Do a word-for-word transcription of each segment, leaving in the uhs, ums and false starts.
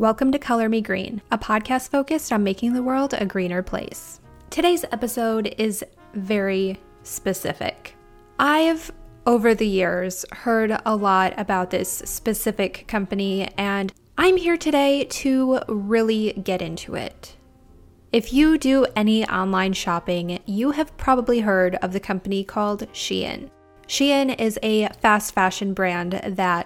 Welcome to Color Me Green, a podcast focused on making the world a greener place. Today's episode is very specific. I've, over the years, heard a lot about this specific company, and I'm here today to really get into it. If you do any online shopping, you have probably heard of the company called Shein. Shein is a fast fashion brand that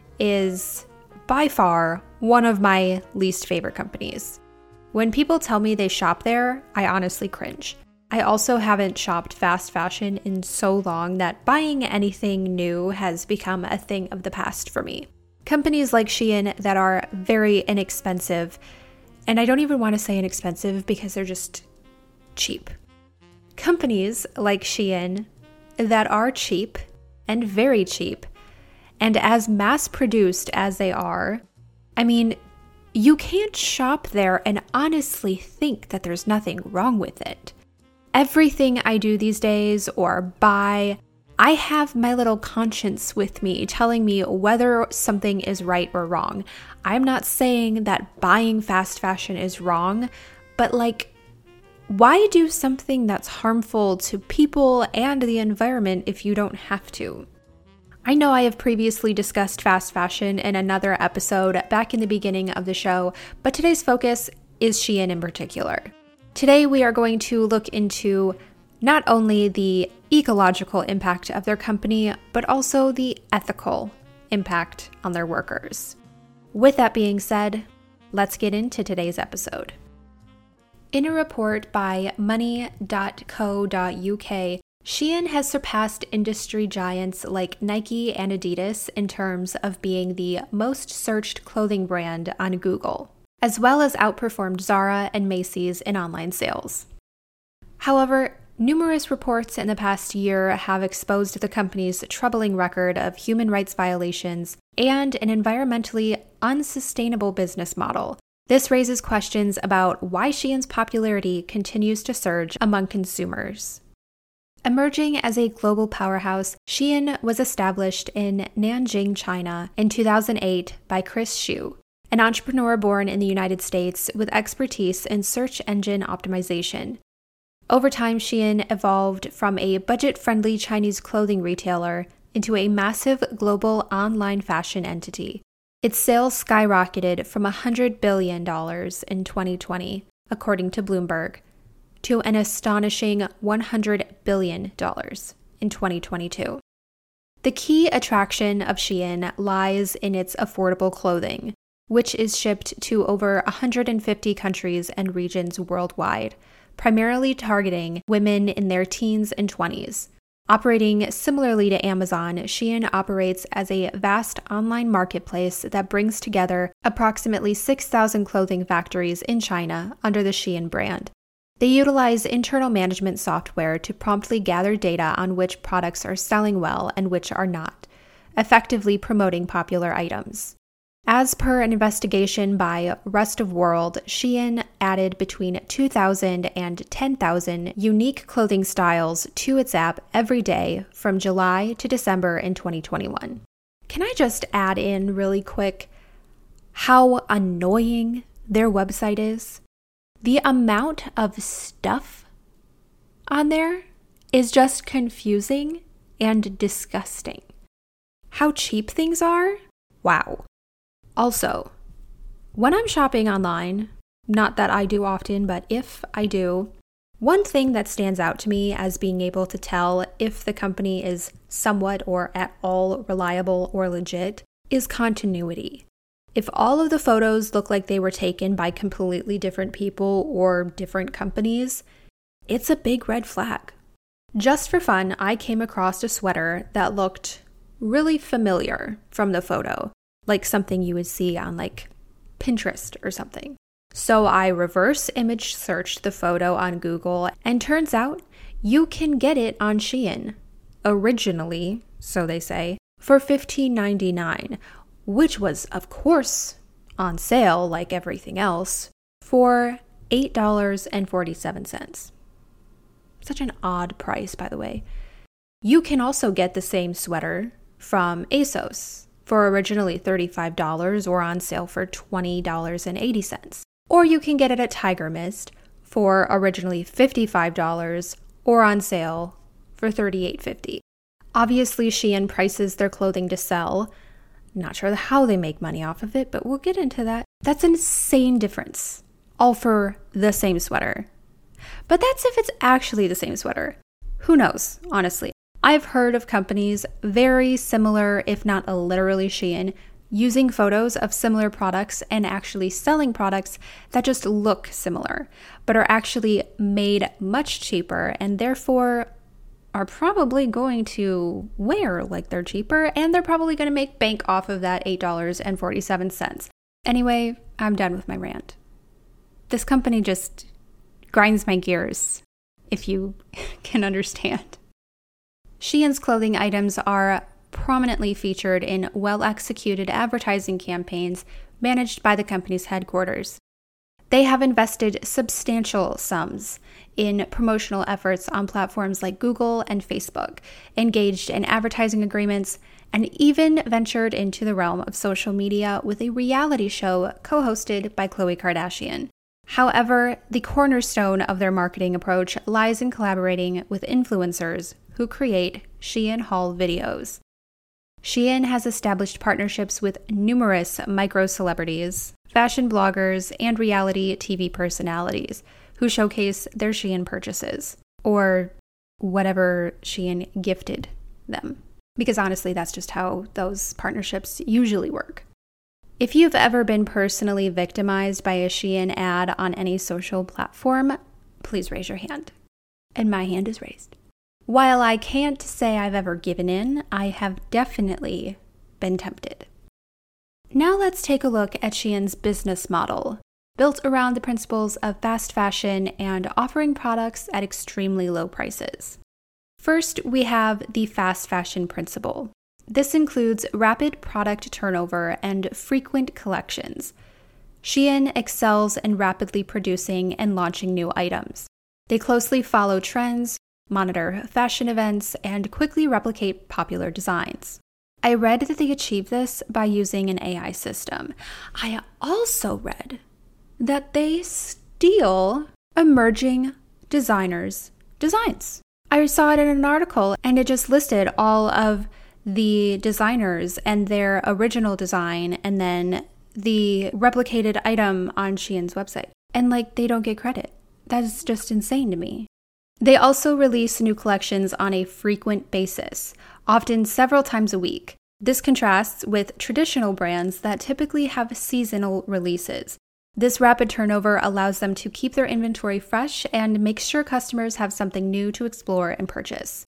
is by far one of my least favorite companies. When people tell me they shop there, I honestly cringe. I also haven't shopped fast fashion in so long that buying anything new has become a thing of the past for me. Companies like Shein that are very inexpensive, and I don't even want to say inexpensive because they're just cheap. Companies like Shein that are cheap and very cheap, and as mass-produced as they are, I mean, you can't shop there and honestly think that there's nothing wrong with it. Everything I do these days or buy, I have my little conscience with me telling me whether something is right or wrong. I'm not saying that buying fast fashion is wrong, but like, why do something that's harmful to people and the environment if you don't have to? I know I have previously discussed fast fashion in another episode back in the beginning of the show, but today's focus is Shein in particular. Today we are going to look into not only the ecological impact of their company, but also the ethical impact on their workers. With that being said, let's get into today's episode. In a report by money dot co dot U K, Shein has surpassed industry giants like Nike and Adidas in terms of being the most searched clothing brand on Google, as well as outperformed Zara and Macy's in online sales. However, numerous reports in the past year have exposed the company's troubling record of human rights violations and an environmentally unsustainable business model. This raises questions about why Shein's popularity continues to surge among consumers. Emerging as a global powerhouse, Shein was established in Nanjing, China in two thousand eight by Chris Xu, an entrepreneur born in the United States with expertise in search engine optimization. Over time, Shein evolved from a budget-friendly Chinese clothing retailer into a massive global online fashion entity. Its sales skyrocketed from one hundred billion dollars in twenty twenty, according to Bloomberg, to an astonishing one hundred billion dollars in twenty twenty-two. The key attraction of Shein lies in its affordable clothing, which is shipped to over one hundred fifty countries and regions worldwide, primarily targeting women in their teens and twenties. Operating similarly to Amazon, Shein operates as a vast online marketplace that brings together approximately six thousand clothing factories in China under the Shein brand. They utilize internal management software to promptly gather data on which products are selling well and which are not, effectively promoting popular items. As per an investigation by Rest of World, Shein added between two thousand and ten thousand unique clothing styles to its app every day from July to December in twenty twenty-one. Can I just add in really quick how annoying their website is? The amount of stuff on there is just confusing and disgusting. How cheap things are? Wow. Also, when I'm shopping online, not that I do often, but if I do, one thing that stands out to me as being able to tell if the company is somewhat or at all reliable or legit is continuity. If all of the photos look like they were taken by completely different people or different companies, it's a big red flag. Just for fun, I came across a sweater that looked really familiar from the photo, like something you would see on like Pinterest or something. So I reverse image searched the photo on Google, and turns out you can get it on Shein, originally, so they say, for fifteen ninety-nine. Which was, of course, on sale like everything else, for eight dollars and forty-seven cents. Such an odd price, by the way. You can also get the same sweater from ASOS for originally thirty-five dollars or on sale for twenty dollars and eighty cents. Or you can get it at Tiger Mist for originally fifty-five dollars or on sale for thirty-eight fifty. Obviously, Shein prices their clothing to sell. Not sure how they make money off of it, but we'll get into that. That's an insane difference, all for the same sweater. But that's if it's actually the same sweater. Who knows, honestly. I've heard of companies very similar, if not literally Shein, using photos of similar products and actually selling products that just look similar, but are actually made much cheaper and therefore are probably going to wear like they're cheaper, and they're probably going to make bank off of that eight dollars and forty-seven cents. Anyway, I'm done with my rant. This company just grinds my gears, if you can understand. Shein's clothing items are prominently featured in well-executed advertising campaigns managed by the company's headquarters. They have invested substantial sums in promotional efforts on platforms like Google and Facebook, engaged in advertising agreements, and even ventured into the realm of social media with a reality show co-hosted by Khloe Kardashian. However, the cornerstone of their marketing approach lies in collaborating with influencers who create Shein haul videos. Shein has established partnerships with numerous micro-celebrities, fashion bloggers, and reality T V personalities who showcase their Shein purchases, or whatever Shein gifted them. Because honestly, that's just how those partnerships usually work. If you've ever been personally victimized by a Shein ad on any social platform, please raise your hand. And my hand is raised. While I can't say I've ever given in, I have definitely been tempted. Now let's take a look at Shein's business model, built around the principles of fast fashion and offering products at extremely low prices. First, we have the fast fashion principle. This includes rapid product turnover and frequent collections. Shein excels in rapidly producing and launching new items. They closely follow trends, monitor fashion events, and quickly replicate popular designs. I read that they achieve this by using an A I system. I also read that they steal emerging designers' designs. I saw it in an article, and it just listed all of the designers and their original design, and then the replicated item on Shein's website. And like, they don't get credit. That is just insane to me. They also release new collections on a frequent basis, often several times a week. This contrasts with traditional brands that typically have seasonal releases. This rapid turnover allows them to keep their inventory fresh and makes sure customers have something new to explore and purchase.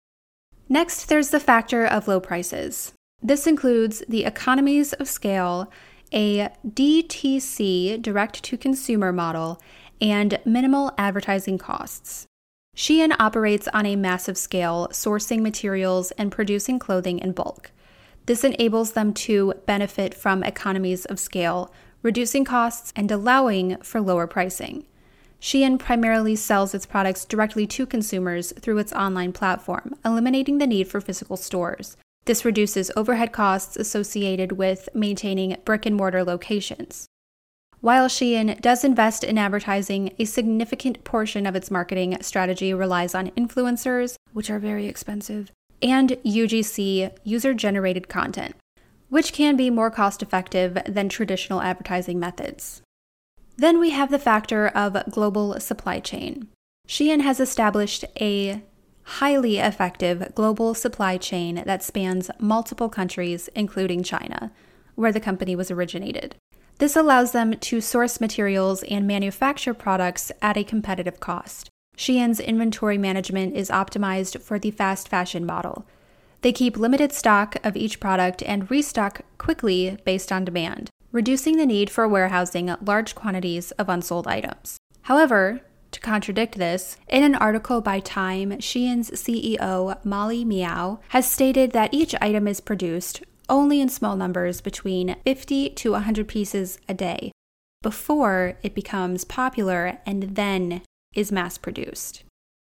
Next, there's the factor of low prices. This includes the economies of scale, a D T C, direct-to-consumer model, and minimal advertising costs. Shein operates on a massive scale, sourcing materials and producing clothing in bulk. This enables them to benefit from economies of scale, reducing costs and allowing for lower pricing. Shein primarily sells its products directly to consumers through its online platform, eliminating the need for physical stores. This reduces overhead costs associated with maintaining brick-and-mortar locations. While Shein does invest in advertising, a significant portion of its marketing strategy relies on influencers, which are very expensive, and U G C, user-generated content, which can be more cost-effective than traditional advertising methods. Then we have the factor of global supply chain. Shein has established a highly effective global supply chain that spans multiple countries, including China, where the company was originated. This allows them to source materials and manufacture products at a competitive cost. Shein's inventory management is optimized for the fast fashion model. They keep limited stock of each product and restock quickly based on demand, reducing the need for warehousing large quantities of unsold items. However, to contradict this, in an article by Time, Shein's C E O, Molly Meow, has stated that each item is produced only in small numbers between fifty to one hundred pieces a day before it becomes popular and then is mass-produced.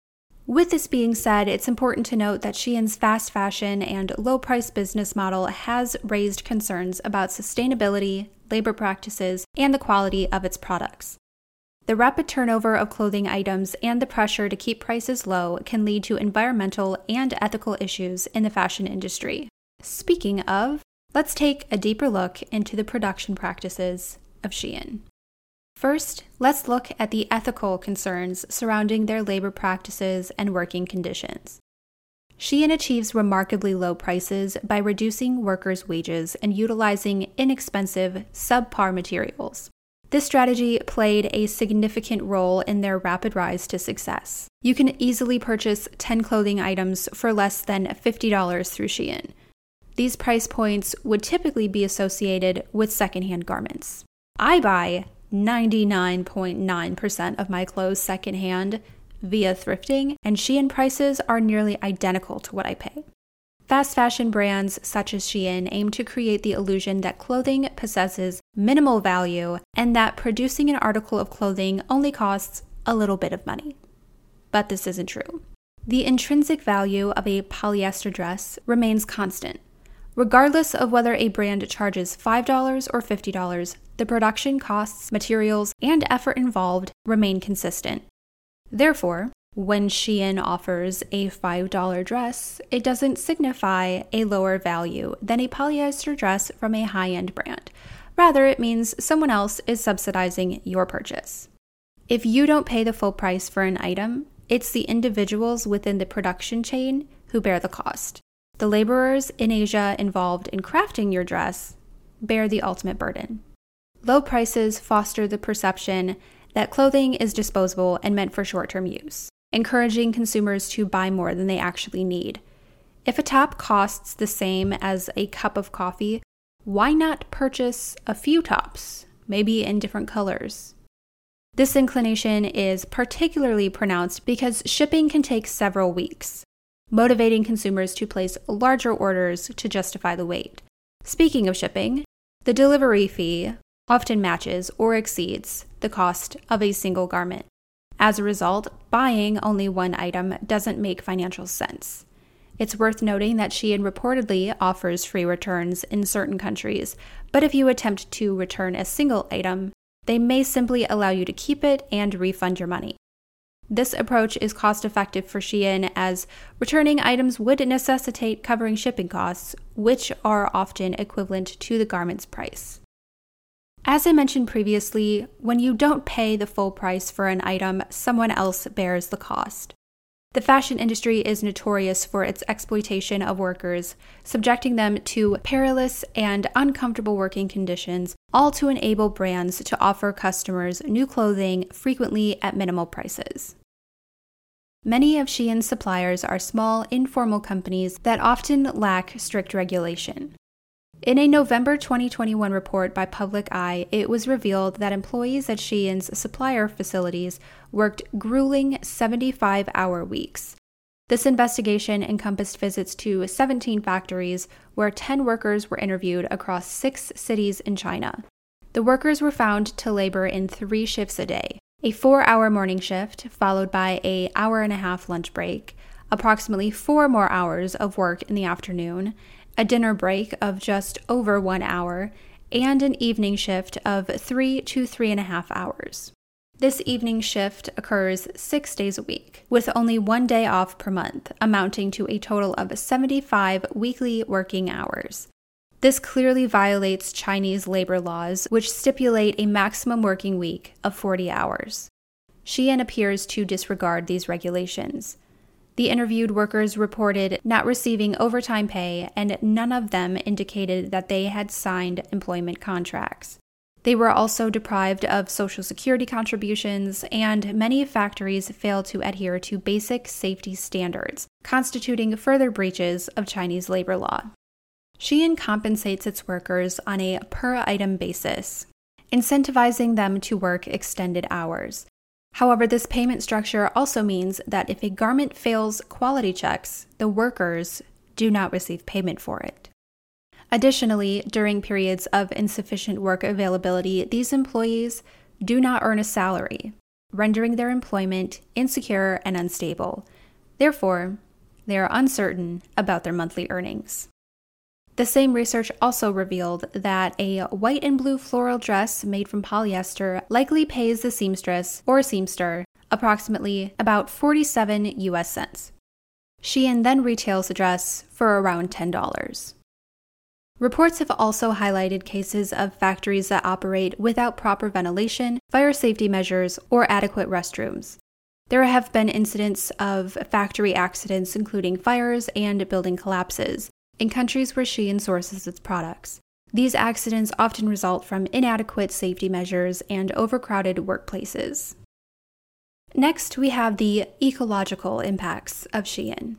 With this being said, it's important to note that Shein's fast fashion and low-price business model has raised concerns about sustainability, labor practices, and the quality of its products. The rapid turnover of clothing items and the pressure to keep prices low can lead to environmental and ethical issues in the fashion industry. Speaking of, let's take a deeper look into the production practices of Shein. First, let's look at the ethical concerns surrounding their labor practices and working conditions. Shein achieves remarkably low prices by reducing workers' wages and utilizing inexpensive, subpar materials. This strategy played a significant role in their rapid rise to success. You can easily purchase ten clothing items for less than fifty dollars through Shein. These price points would typically be associated with secondhand garments. I buy ninety-nine point nine percent of my clothes secondhand via thrifting, and Shein prices are nearly identical to what I pay. Fast fashion brands such as Shein aim to create the illusion that clothing possesses minimal value and that producing an article of clothing only costs a little bit of money. But this isn't true. The intrinsic value of a polyester dress remains constant. Regardless of whether a brand charges five dollars or fifty dollars, the production costs, materials, and effort involved remain consistent. Therefore, when Shein offers a five dollar dress, it doesn't signify a lower value than a polyester dress from a high-end brand. Rather, it means someone else is subsidizing your purchase. If you don't pay the full price for an item, it's the individuals within the production chain who bear the cost. The laborers in Asia involved in crafting your dress bear the ultimate burden. Low prices foster the perception that clothing is disposable and meant for short-term use, encouraging consumers to buy more than they actually need. If a top costs the same as a cup of coffee, why not purchase a few tops, maybe in different colors? This inclination is particularly pronounced because shipping can take several weeks, motivating consumers to place larger orders to justify the wait. Speaking of shipping, the delivery fee often matches or exceeds the cost of a single garment. As a result, buying only one item doesn't make financial sense. It's worth noting that Shein reportedly offers free returns in certain countries, but if you attempt to return a single item, they may simply allow you to keep it and refund your money. This approach is cost-effective for Shein as returning items would necessitate covering shipping costs, which are often equivalent to the garment's price. As I mentioned previously, when you don't pay the full price for an item, someone else bears the cost. The fashion industry is notorious for its exploitation of workers, subjecting them to perilous and uncomfortable working conditions, all to enable brands to offer customers new clothing frequently at minimal prices. Many of Shein's suppliers are small, informal companies that often lack strict regulation. In a November twenty twenty-one report by Public Eye, it was revealed that employees at Shein's supplier facilities worked grueling seventy-five hour weeks. This investigation encompassed visits to seventeen factories, where ten workers were interviewed across six cities in China. The workers were found to labor in three shifts a day: a four-hour morning shift, followed by an hour and a half lunch break, approximately four more hours of work in the afternoon, a dinner break of just over one hour, and an evening shift of three to three and a half hours. This evening shift occurs six days a week, with only one day off per month, amounting to a total of seventy-five weekly working hours. This clearly violates Chinese labor laws, which stipulate a maximum working week of forty hours. Shein appears to disregard these regulations. The interviewed workers reported not receiving overtime pay, and none of them indicated that they had signed employment contracts. They were also deprived of Social Security contributions, and many factories failed to adhere to basic safety standards, constituting further breaches of Chinese labor law. Shein compensates its workers on a per-item basis, incentivizing them to work extended hours. However, this payment structure also means that if a garment fails quality checks, the workers do not receive payment for it. Additionally, during periods of insufficient work availability, these employees do not earn a salary, rendering their employment insecure and unstable. Therefore, they are uncertain about their monthly earnings. The same research also revealed that a white and blue floral dress made from polyester likely pays the seamstress or seamster approximately about forty-seven U S cents. Shein then retails the dress for around ten dollars. Reports have also highlighted cases of factories that operate without proper ventilation, fire safety measures, or adequate restrooms. There have been incidents of factory accidents, including fires and building collapses, in countries where Shein sources its products. These accidents often result from inadequate safety measures and overcrowded workplaces. Next, we have the ecological impacts of Shein.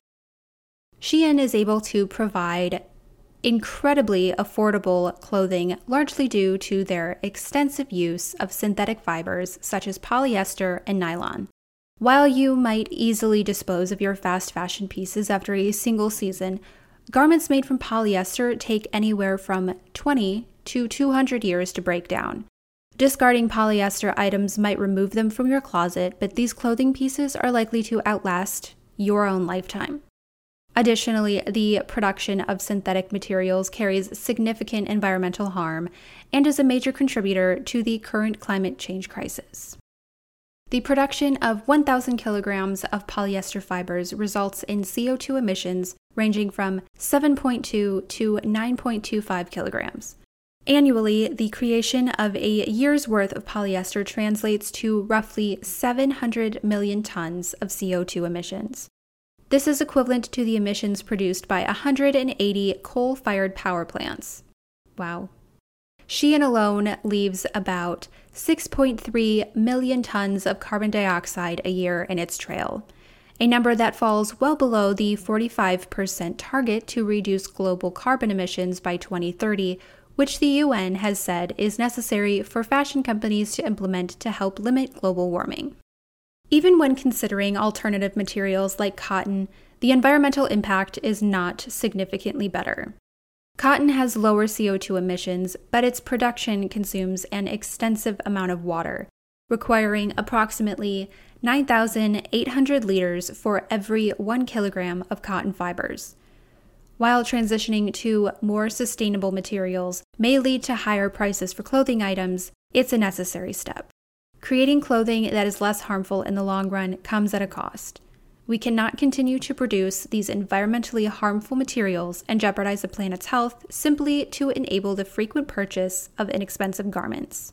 Shein is able to provide incredibly affordable clothing, largely due to their extensive use of synthetic fibers such as polyester and nylon. While you might easily dispose of your fast fashion pieces after a single season, garments made from polyester take anywhere from twenty to two hundred years to break down. Discarding polyester items might remove them from your closet, but these clothing pieces are likely to outlast your own lifetime. Additionally, the production of synthetic materials carries significant environmental harm and is a major contributor to the current climate change crisis. The production of one thousand kilograms of polyester fibers results in C O two emissions ranging from seven point two to nine point two five kilograms. Annually, the creation of a year's worth of polyester translates to roughly seven hundred million tons of C O two emissions. This is equivalent to the emissions produced by one hundred eighty coal-fired power plants. Wow. Shein alone leaves about six point three million tons of carbon dioxide a year in its trail, a number that falls well below the forty-five percent target to reduce global carbon emissions by twenty thirty, which the U N has said is necessary for fashion companies to implement to help limit global warming. Even when considering alternative materials like cotton, the environmental impact is not significantly better. Cotton has lower C O two emissions, but its production consumes an extensive amount of water, requiring approximately nine thousand eight hundred liters for every one kilogram of cotton fibers. While transitioning to more sustainable materials may lead to higher prices for clothing items, it's a necessary step. Creating clothing that is less harmful in the long run comes at a cost. We cannot continue to produce these environmentally harmful materials and jeopardize the planet's health simply to enable the frequent purchase of inexpensive garments.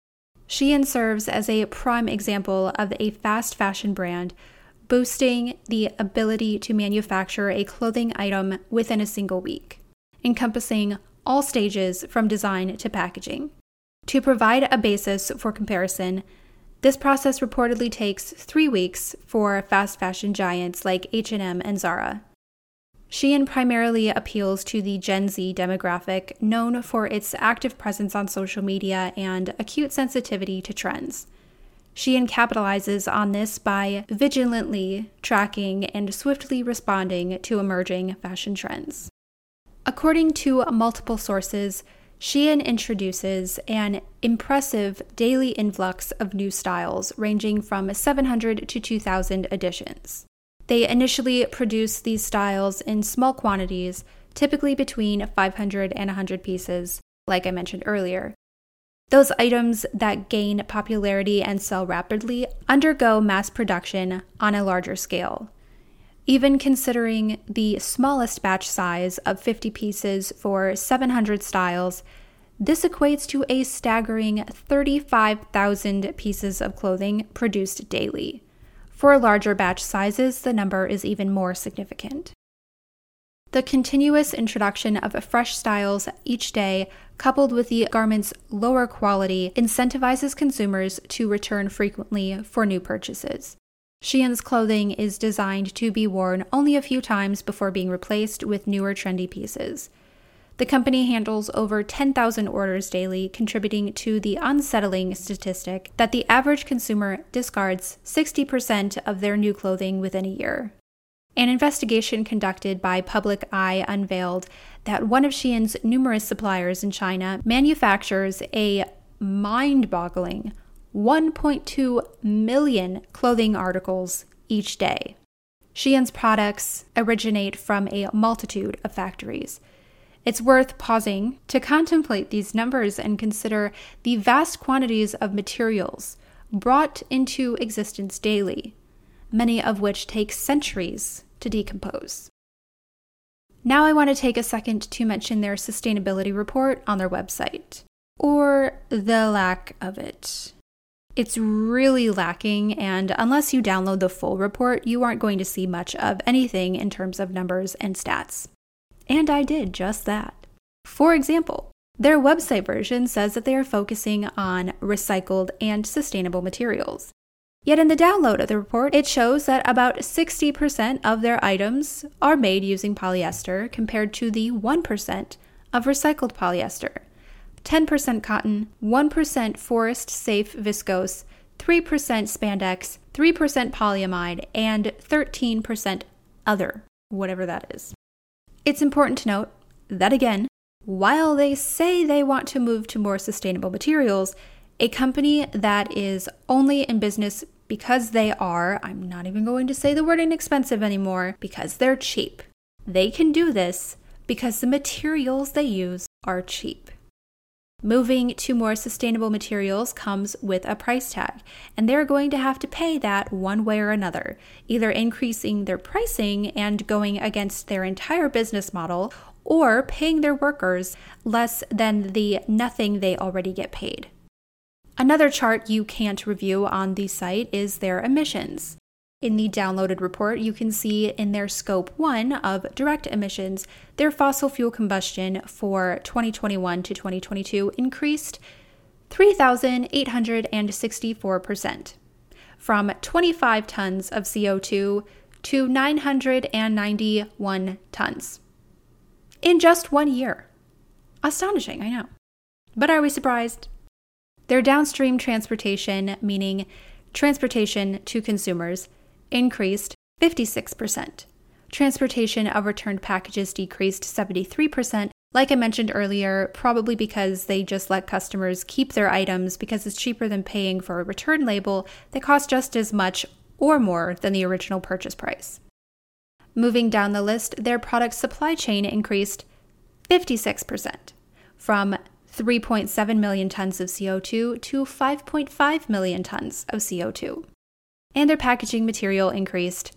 Shein serves as a prime example of a fast fashion brand boasting the ability to manufacture a clothing item within a single week, encompassing all stages from design to packaging. To provide a basis for comparison, this process reportedly takes three weeks for fast fashion giants like H and M and Zara. Shein primarily appeals to the Gen Z demographic, known for its active presence on social media and acute sensitivity to trends. Shein capitalizes on this by vigilantly tracking and swiftly responding to emerging fashion trends. According to multiple sources, Shein introduces an impressive daily influx of new styles ranging from seven hundred to two thousand editions. They initially produce these styles in small quantities, typically between five hundred and one hundred pieces, like I mentioned earlier. Those items that gain popularity and sell rapidly undergo mass production on a larger scale. Even considering the smallest batch size of fifty pieces for seven hundred styles, this equates to a staggering thirty-five thousand pieces of clothing produced daily. For larger batch sizes, the number is even more significant. The continuous introduction of fresh styles each day, coupled with the garment's lower quality, incentivizes consumers to return frequently for new purchases. Shein's clothing is designed to be worn only a few times before being replaced with newer trendy pieces. The company handles over ten thousand orders daily, contributing to the unsettling statistic that the average consumer discards sixty percent of their new clothing within a year. An investigation conducted by Public Eye unveiled that one of Shein's numerous suppliers in China manufactures a mind-boggling one point two million clothing articles each day. Shein's products originate from a multitude of factories. It's worth pausing to contemplate these numbers and consider the vast quantities of materials brought into existence daily, many of which take centuries to decompose. Now I want to take a second to mention their sustainability report on their website, or the lack of it. It's really lacking, and unless you download the full report, you aren't going to see much of anything in terms of numbers and stats. And I did just that. For example, their website version says that they are focusing on recycled and sustainable materials. Yet in the download of the report, it shows that about sixty percent of their items are made using polyester compared to the one percent of recycled polyester, ten percent cotton, one percent forest-safe viscose, three percent spandex, three percent polyamide, and thirteen percent other, whatever that is. It's important to note that, again, while they say they want to move to more sustainable materials, a company that is only in business because they are, I'm not even going to say the word inexpensive anymore, because they're cheap. They can do this because the materials they use are cheap. Moving to more sustainable materials comes with a price tag, and they're going to have to pay that one way or another, either increasing their pricing and going against their entire business model, or paying their workers less than the nothing they already get paid. Another chart you can't review on the site is their emissions. In the downloaded report, you can see in their scope one of direct emissions, their fossil fuel combustion for twenty twenty-one to twenty twenty-two increased three thousand eight hundred sixty-four percent, from twenty-five tons of C O two to nine hundred ninety-one tons. In just one year. Astonishing, I know. But are we surprised? Their downstream transportation, meaning transportation to consumers, increased fifty-six percent. Transportation of returned packages decreased seventy-three percent. Like I mentioned earlier, probably because they just let customers keep their items because it's cheaper than paying for a return label that costs just as much or more than the original purchase price. Moving down the list, their product supply chain increased fifty-six percent, from three point seven million tons of C O two to five point five million tons of C O two. And their packaging material increased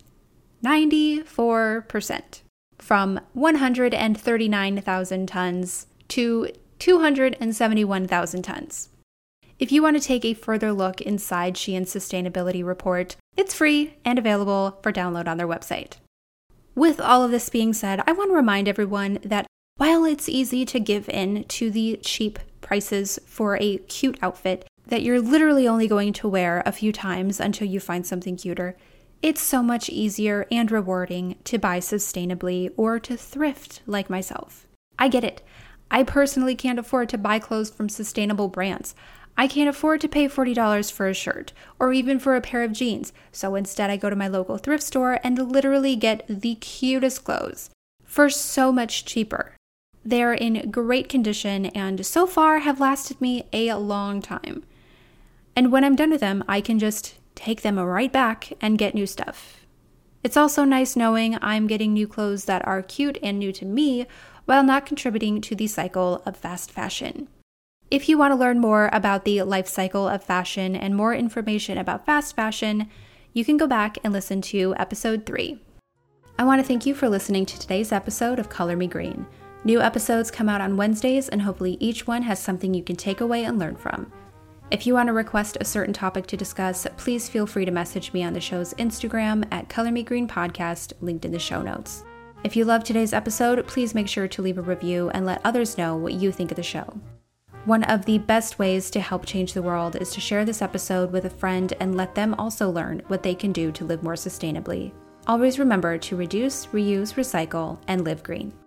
ninety-four percent, from one hundred thirty-nine thousand tons to two hundred seventy-one thousand tons. If you want to take a further look inside Shein's sustainability report, it's free and available for download on their website. With all of this being said, I want to remind everyone that while it's easy to give in to the cheap prices for a cute outfit that you're literally only going to wear a few times until you find something cuter, it's so much easier and rewarding to buy sustainably or to thrift like myself. I get it. I personally can't afford to buy clothes from sustainable brands. I can't afford to pay forty dollars for a shirt or even for a pair of jeans, so instead I go to my local thrift store and literally get the cutest clothes for so much cheaper. They're in great condition and so far have lasted me a long time. And when I'm done with them, I can just take them right back and get new stuff. It's also nice knowing I'm getting new clothes that are cute and new to me while not contributing to the cycle of fast fashion. If you want to learn more about the life cycle of fashion and more information about fast fashion, you can go back and listen to episode three. I want to thank you for listening to today's episode of Color Me Green. New episodes come out on Wednesdays, and hopefully each one has something you can take away and learn from. If you want to request a certain topic to discuss, please feel free to message me on the show's Instagram at Color Me Green Podcast, linked in the show notes. If you loved today's episode, please make sure to leave a review and let others know what you think of the show. One of the best ways to help change the world is to share this episode with a friend and let them also learn what they can do to live more sustainably. Always remember to reduce, reuse, recycle, and live green.